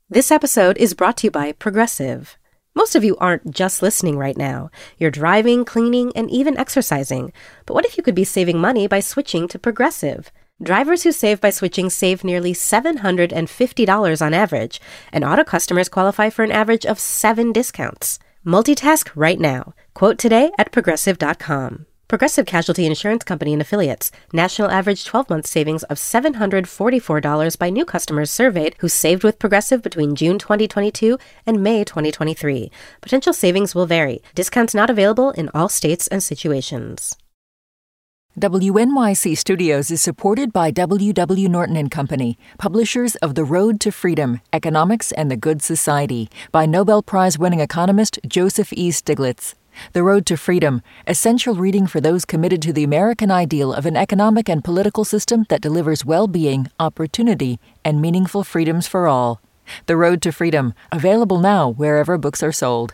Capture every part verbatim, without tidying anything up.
This episode is brought to you by Progressive. Most of you aren't just listening right now. You're driving, cleaning, and even exercising. But what if you could be saving money by switching to Progressive? Drivers who save by switching save nearly seven hundred fifty dollars on average, and auto customers qualify for an average of seven discounts. Multitask right now. Quote today at progressive dot com. Progressive Casualty Insurance Company and Affiliates. National average twelve-month savings of seven hundred forty-four dollars by new customers surveyed who saved with Progressive between June twenty twenty-two and May twenty twenty-three. Potential savings will vary. Discounts not available in all states and situations. W N Y C Studios is supported by W W. Norton and Company, publishers of The Road to Freedom, Economics and the Good Society, by Nobel Prize-winning economist Joseph E. Stiglitz. The Road to Freedom, essential reading for those committed to the American ideal of an economic and political system that delivers well-being, opportunity, and meaningful freedoms for all. The Road to Freedom, available now wherever books are sold.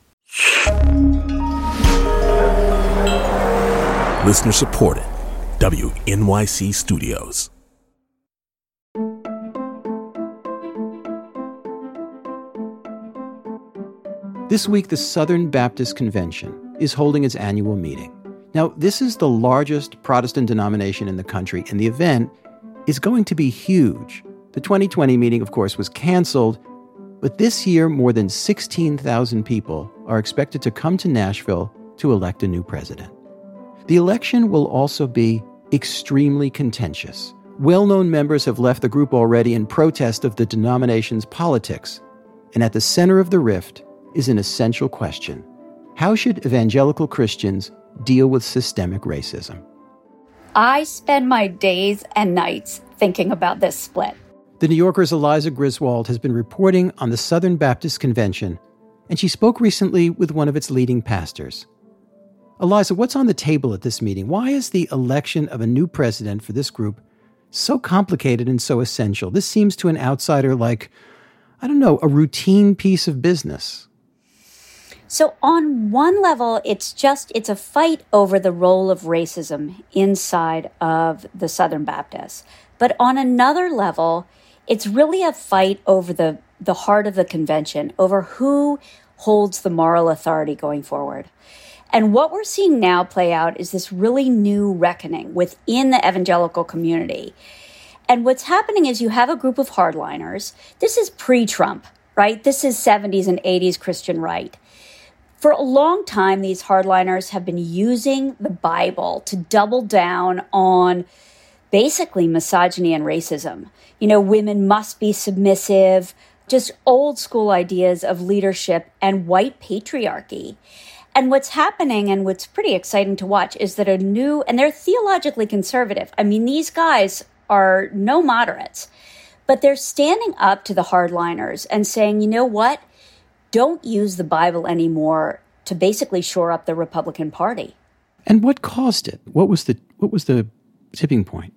Listener supported. W N Y C Studios. This week, the Southern Baptist Convention is holding its annual meeting. Now, this is the largest Protestant denomination in the country, and the event is going to be huge. The twenty twenty meeting, of course, was canceled, but this year, more than sixteen thousand people are expected to come to Nashville to elect a new president. The election will also be extremely contentious. Well-known members have left the group already in protest of the denomination's politics, and at the center of the rift is an essential question. How should evangelical Christians deal with systemic racism? I spend my days and nights thinking about this split. The New Yorker's Eliza Griswold has been reporting on the Southern Baptist Convention, and she spoke recently with one of its leading pastors. Eliza, what's on the table at this meeting? Why is the election of a new president for this group so complicated and so essential? This seems to an outsider like, I don't know, a routine piece of business. So on one level, it's just, it's a fight over the role of racism inside of the Southern Baptists. But on another level, it's really a fight over the, the heart of the convention, over who holds the moral authority going forward. And what we're seeing now play out is this really new reckoning within the evangelical community. And what's happening is you have a group of hardliners. This is pre-Trump, right? This is seventies and eighties Christian right. For a long time, these hardliners have been using the Bible to double down on basically misogyny and racism. You know, women must be submissive, just old school ideas of leadership and white patriarchy. And what's happening, and what's pretty exciting to watch, is that a new, and they're theologically conservative. I mean, these guys are no moderates, but they're standing up to the hardliners and saying, you know what? Don't use the Bible anymore to basically shore up the Republican Party. And what caused it? What was the what was the tipping point?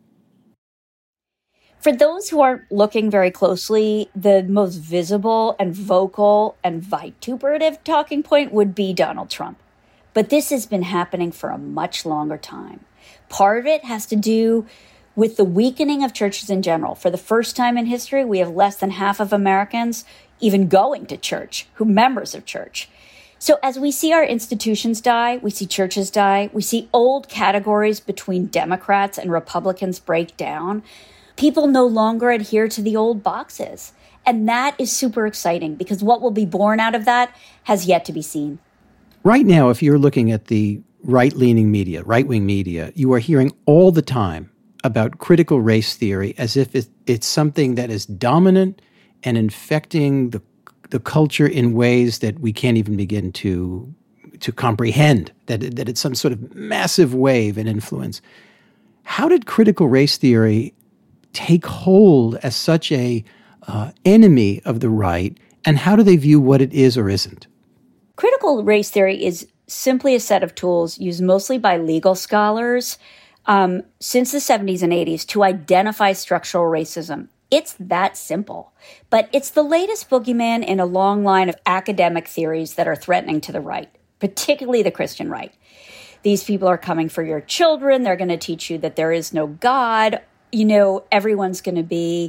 For those who aren't looking very closely, the most visible and vocal and vituperative talking point would be Donald Trump. But this has been happening for a much longer time. Part of it has to do with the weakening of churches in general. For the first time in history, we have less than half of Americans even going to church, who members of church. So as we see our institutions die, we see churches die, we see old categories between Democrats and Republicans break down. People no longer adhere to the old boxes. And that is super exciting because what will be born out of that has yet to be seen. Right now, if you're looking at the right-leaning media, right-wing media, you are hearing all the time about critical race theory as if it's something that is dominant and infecting the the culture in ways that we can't even begin to to comprehend, that, that it's some sort of massive wave and influence. How did critical race theory take hold as such a uh, enemy of the right, and how do they view what it is or isn't? Critical race theory is simply a set of tools used mostly by legal scholars um, since the seventies and eighties to identify structural racism. It's that simple. But it's the latest boogeyman in a long line of academic theories that are threatening to the right, particularly the Christian right. These people are coming for your children. They're going to teach you that there is no God. You know, everyone's going to be,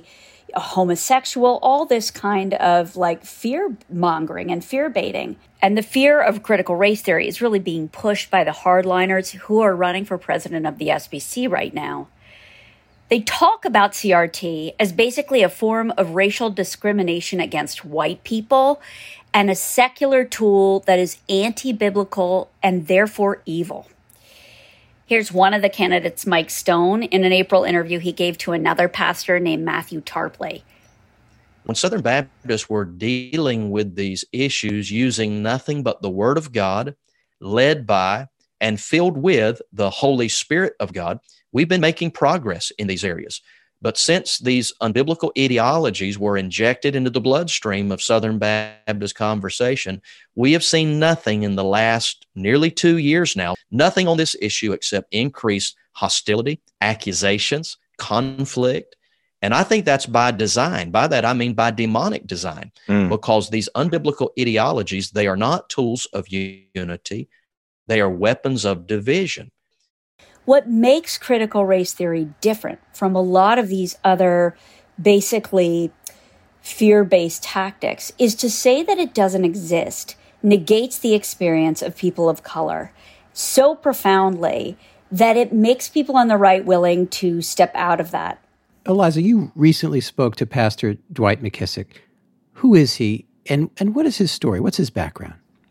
homosexual, all this kind of like fear mongering and fear baiting. And the fear of critical race theory is really being pushed by the hardliners who are running for president of the S B C right now. They talk about C R T as basically a form of racial discrimination against white people and a secular tool that is anti-biblical and therefore evil. Here's one of the candidates, Mike Stone, in an April interview he gave to another pastor named Matthew Tarpley. When Southern Baptists were dealing with these issues using nothing but the Word of God, led by and filled with the Holy Spirit of God, we've been making progress in these areas. But since these unbiblical ideologies were injected into the bloodstream of Southern Baptist conversation, we have seen nothing in the last nearly two years now, nothing on this issue except increased hostility, accusations, conflict. And I think that's by design. By that, I mean by demonic design, mm. because these unbiblical ideologies, they are not tools of unity. They are weapons of division. What makes critical race theory different from a lot of these other basically fear-based tactics is to say that it doesn't exist negates the experience of people of color so profoundly that it makes people on the right willing to step out of that. Eliza, you recently spoke to Pastor Dwight McKissick. Who is he, and, and what is his story? What's his background?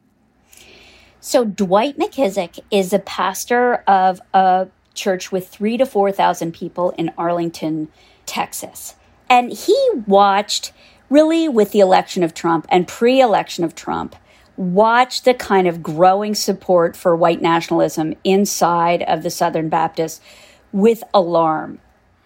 So Dwight McKissick is a pastor of a church with three to four thousand people in Arlington, Texas. And he watched, really with the election of Trump and pre-election of Trump, watched the kind of growing support for white nationalism inside of the Southern Baptists with alarm.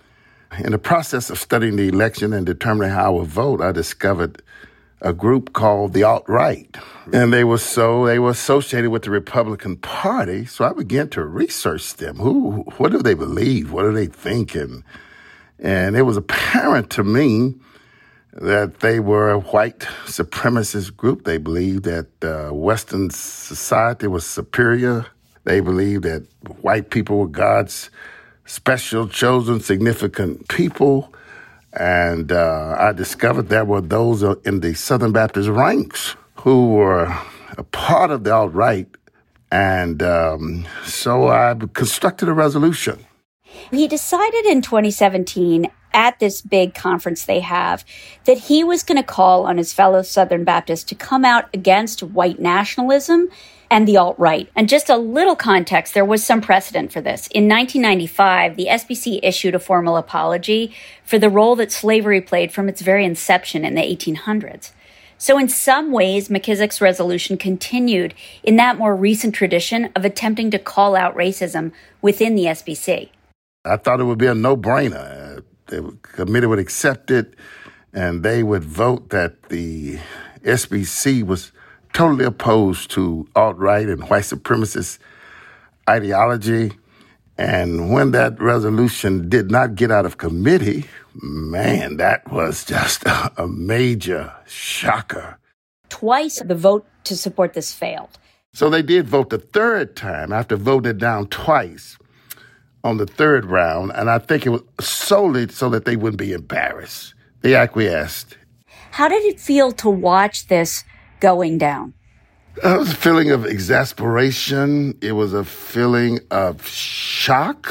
In the process of studying the election and determining how I would vote, I discovered a group called the alt-right. And they were so, they were associated with the Republican Party. So I began to research them. Who, what do they believe? What do they think? And, and it was apparent to me that they were a white supremacist group. They believed that uh, Western society was superior. They believed that white people were God's special, chosen, significant people. And uh, I discovered there were those in the Southern Baptist ranks who were a part of the alt-right. And um, so I constructed a resolution. He decided in twenty seventeen, at this big conference they have, that he was going to call on his fellow Southern Baptists to come out against white nationalism and the alt-right. And just a little context, there was some precedent for this. In nineteen ninety-five, the S B C issued a formal apology for the role that slavery played from its very inception in the eighteen hundreds. So in some ways, McKissick's resolution continued in that more recent tradition of attempting to call out racism within the S B C. I thought it would be a no-brainer. The committee would accept it, and they would vote that the S B C was totally opposed to alt-right and white supremacist ideology. And when that resolution did not get out of committee, man, that was just a, a major shocker. Twice the vote to support this failed. So they did vote the third time after voting it down twice on the third round. And I think it was solely so that they wouldn't be embarrassed. They acquiesced. How did it feel to watch this going down? It was a feeling of exasperation. It was a feeling of shock.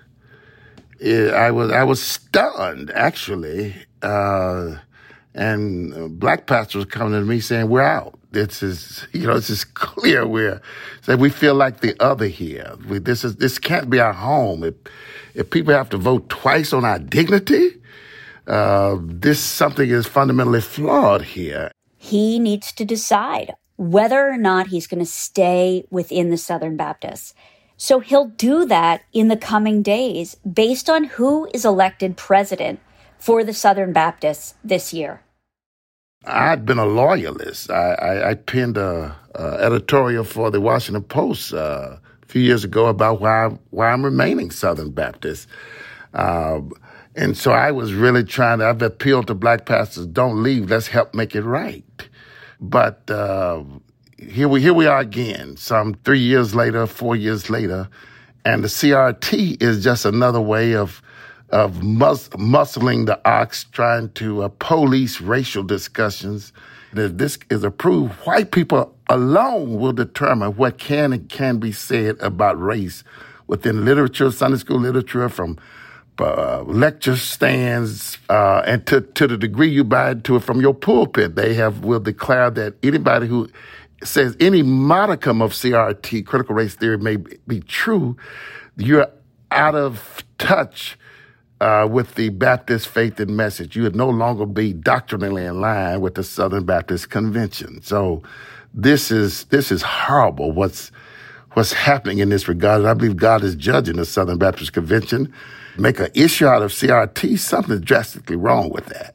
It, I was I was stunned, actually. Uh, and black pastors coming to me saying, "We're out. This is, you know, this is clear. We're that we feel like the other here. We, this is this can't be our home. If if people have to vote twice on our dignity, uh, this something is fundamentally flawed here." He needs to decide whether or not he's going to stay within the Southern Baptists. So he'll do that in the coming days based on who is elected president for the Southern Baptists this year. I'd been a loyalist. I, I, I penned a, a editorial for the Washington Post uh, a few years ago about why, why I'm remaining Southern Baptist. Uh, and so I was really trying to, I've appealed to black pastors, don't leave, let's help make it right. But uh, here we here we are again, some three years later, four years later, and the C R T is just another way of of mus- muscling the ox, trying to uh, police racial discussions. And if this is approved, white people alone will determine what can and can be said about race within literature, Sunday school literature, from uh, lecture stands, uh, and to, to the degree you buy into it from your pulpit. They have will declare that anybody who says any modicum of C R T, critical race theory, may be true, you're out of touch uh, with the Baptist faith and message. You would no longer be doctrinally in line with the Southern Baptist Convention. So this is this is horrible what's what's happening in this regard. And I believe God is judging the Southern Baptist Convention. Make an issue out of C R T, something's drastically wrong with that.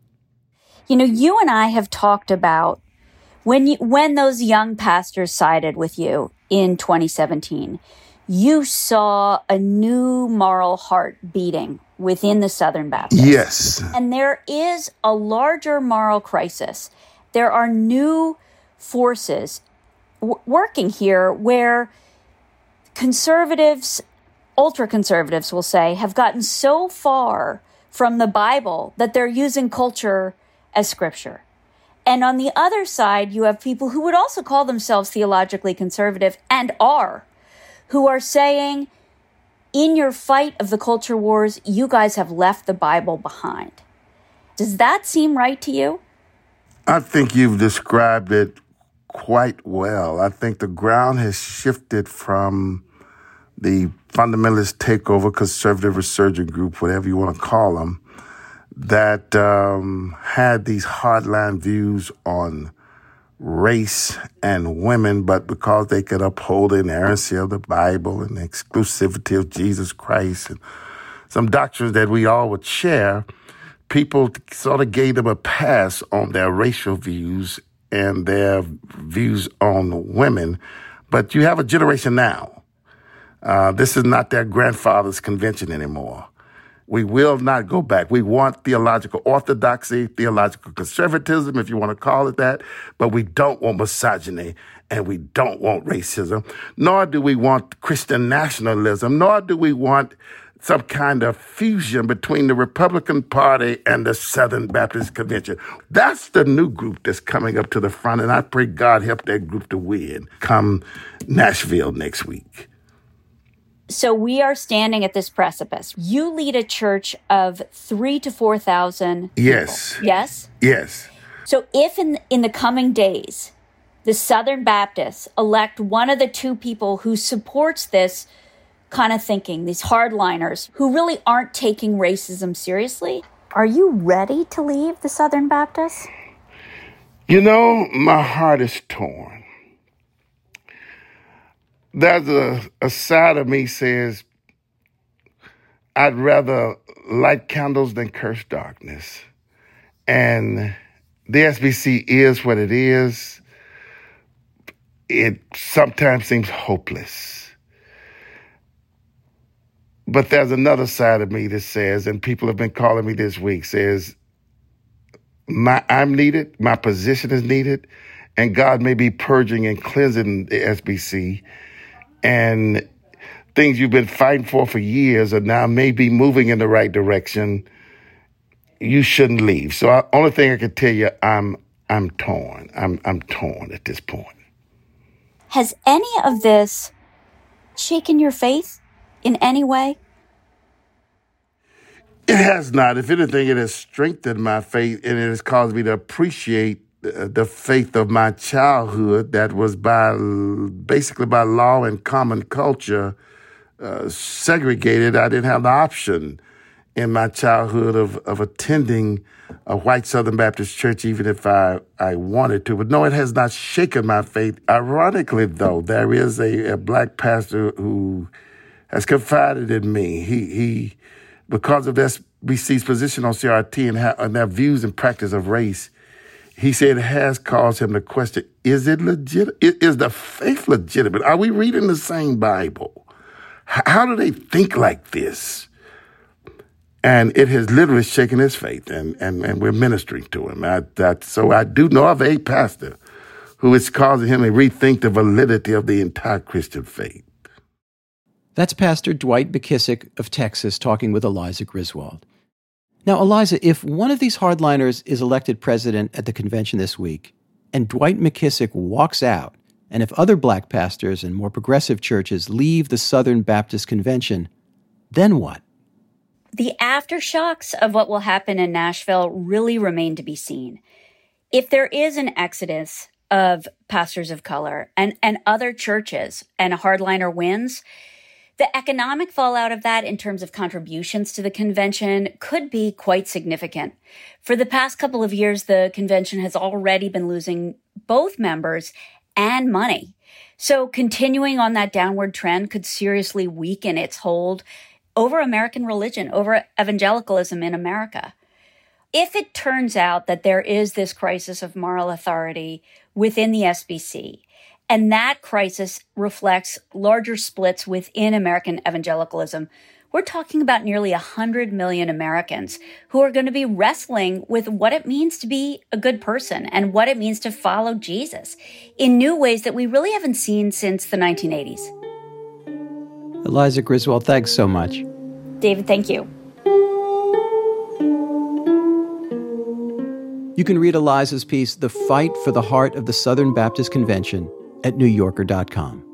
You know, you and I have talked about when you, when those young pastors sided with you in twenty seventeen, you saw a new moral heart beating within the Southern Baptists. Yes. And there is a larger moral crisis. There are new forces w- working here where conservatives, ultra-conservatives will say, have gotten so far from the Bible that they're using culture as scripture. And on the other side, you have people who would also call themselves theologically conservative and are, who are saying, in your fight of the culture wars, you guys have left the Bible behind. Does that seem right to you? I think you've described it quite well. I think the ground has shifted from the fundamentalist takeover, conservative resurgent group, whatever you want to call them, that um, had these hardline views on race and women, but because they could uphold the inerrancy of the Bible and the exclusivity of Jesus Christ and some doctrines that we all would share, people sort of gave them a pass on their racial views and their views on women. But you have a generation now. Uh, this is not their grandfather's convention anymore. We will not go back. We want theological orthodoxy, theological conservatism, if you want to call it that, but we don't want misogyny and we don't want racism, nor do we want Christian nationalism, nor do we want some kind of fusion between the Republican Party and the Southern Baptist Convention. That's the new group that's coming up to the front, and I pray God help that group to win come Nashville next week. So we are standing at this precipice. You lead a church of three to four thousand people. Yes. Yes? Yes. So if in in the coming days, the Southern Baptists elect one of the two people who supports this kind of thinking, these hardliners who really aren't taking racism seriously, are you ready to leave the Southern Baptists? You know, my heart is torn. There's a, a side of me says, I'd rather light candles than curse darkness. And the S B C is what it is. It sometimes seems hopeless. But there's another side of me that says, and people have been calling me this week, says, my I'm needed, my position is needed, and God may be purging and cleansing the S B C. And things you've been fighting for for years are now maybe moving in the right direction. You shouldn't leave. So the only thing I can tell you, I'm I'm torn. I'm I'm torn at this point. Has any of this shaken your faith in any way? It has not. If anything, it has strengthened my faith, and it has caused me to appreciate the faith of my childhood that was by basically by law and common culture uh, segregated. I didn't have the option in my childhood of, of attending a white Southern Baptist church, even if I, I wanted to. But no, it has not shaken my faith. Ironically, though, there is a, a black pastor who has confided in me. He, he because of S B C's position on C R T and, ha- and their views and practice of race, he said it has caused him to question, is it legit? Is the faith legitimate? Are we reading the same Bible? How do they think like this? And it has literally shaken his faith, and, and, and we're ministering to him. I, that, so I do know of a pastor who is causing him to rethink the validity of the entire Christian faith. That's Pastor Dwight McKissick of Texas talking with Eliza Griswold. Now, Eliza, if one of these hardliners is elected president at the convention this week, and Dwight McKissick walks out, and if other black pastors and more progressive churches leave the Southern Baptist Convention, then what? The aftershocks of what will happen in Nashville really remain to be seen. If there is an exodus of pastors of color and, and other churches and a hardliner wins, the economic fallout of that in terms of contributions to the convention could be quite significant. For the past couple of years, the convention has already been losing both members and money. So continuing on that downward trend could seriously weaken its hold over American religion, over evangelicalism in America. If it turns out that there is this crisis of moral authority within the S B C, and that crisis reflects larger splits within American evangelicalism, we're talking about nearly one hundred million Americans who are going to be wrestling with what it means to be a good person and what it means to follow Jesus in new ways that we really haven't seen since the nineteen eighties. Eliza Griswold, thanks so much. David, thank you. You can read Eliza's piece, The Fight for the Heart of the Southern Baptist Convention, at new yorker dot com.